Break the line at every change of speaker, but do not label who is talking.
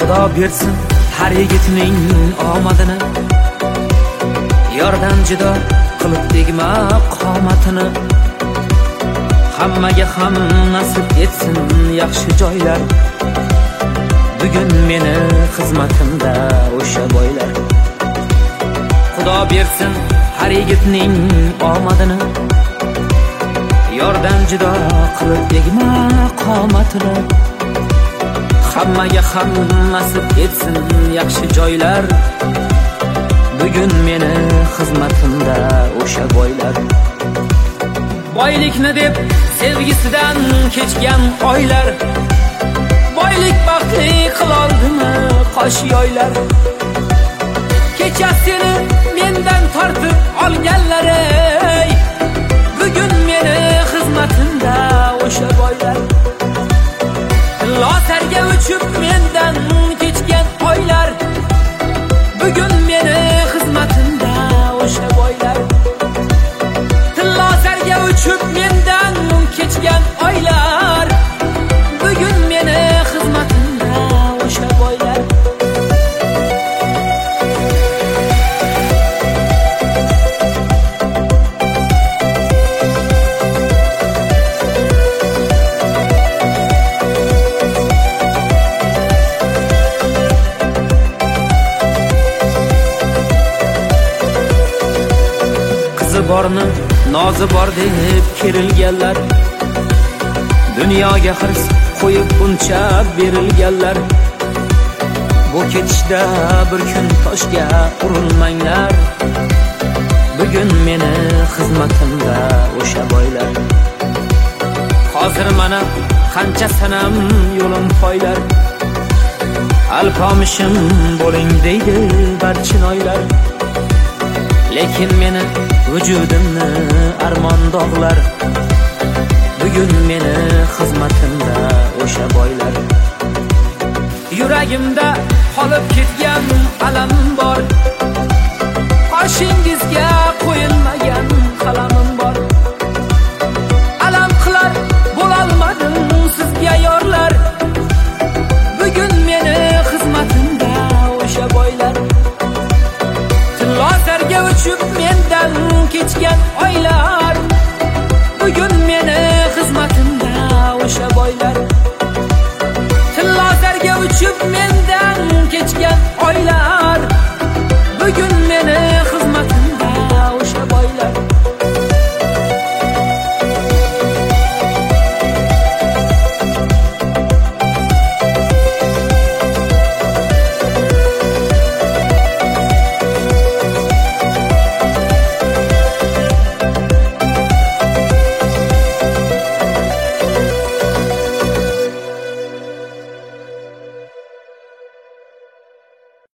Xudo bersin har yigitning omadini, yordan judo qilib tegma qomatini. Hammaga ham nasib etsin yaxshi joylar, bugun meni xizmatimda o'sha boylar. Xudo bersin har yigitning omadini, yordan judo qilib tegma qomatini. Hammaga ham nasib etsin yaxshi joylar, bugun meni xizmatimda o'sha boylar. Boylikni deb sevgisidan kechgan oylar, boylik baxtli qiloldimi qosh yoylar. Kechasini mendan tortib olganlar, ey bugun meni xizmatimda o'sha boylar. Losarga uchib mendan kechgan oylar, bugun meni xizmatimda o'sha boylar. Losarga uchib mendan kechgan oylar, bugun meni xizmatimda o'sha boylar. Borni nozi bor deb kerilganlar, dunyoga hirs qo'yib buncha berilganlar. Bu ketishda bir kun toshga urilmanglar, bugun meni xizmatimda o'sha boylar. Hozir mana qancha sanam yo'lim poylar, alpomishim bo'ling deydi barchinoylar. Lekin meni vujudimni armon dog'lar, bugun meni xizmatimda o'sha boylar. Yuragimda qolib ketgan alam bor, qoshingizga qo'yilmagan qalamim bor. Alam qilar bo'lolmadim sizga yorlar, bugun meni xizmatimda o'sha boylar. Losarga uchib mendan kechgan oylar,